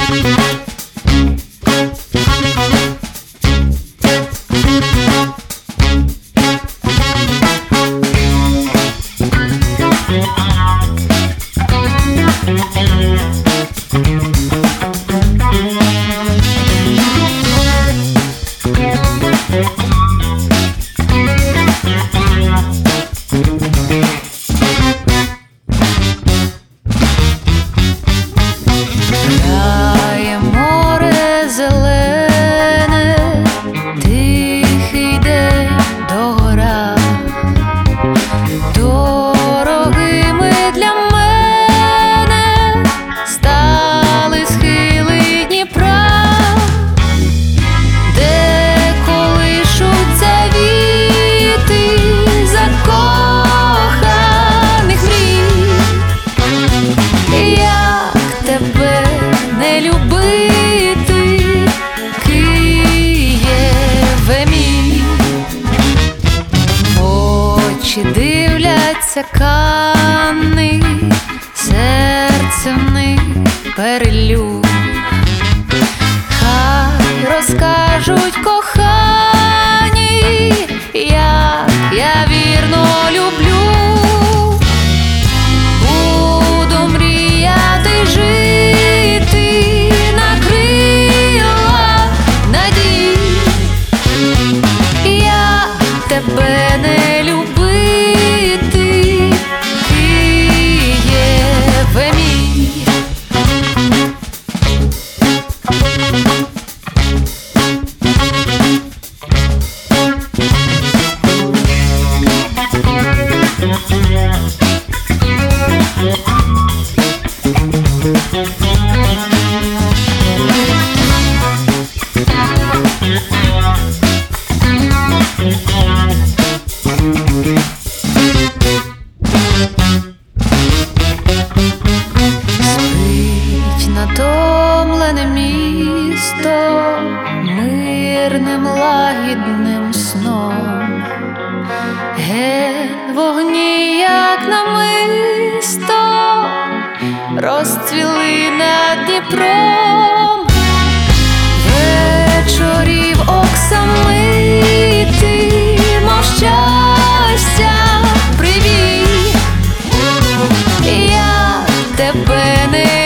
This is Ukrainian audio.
Грає море зелене, тихий день догора. Дорогими для мене стали схили Дніпра, де колишуться віти закоханих мрій. Як тебе не любити, Києве мій? Очі дивляться Канни, серце в них перелюб. Хай розкажуть кохані, як я вірно люблю. Буду мріяти жити на крилах надій. Як тебе не любити, Києве мій? Спить натомлене місто мирним лагідним сном. Ген вогні, як намисто, розцвіли над Дніпром. Вечорів оксамитий, мов щастя привіт. Я тебе не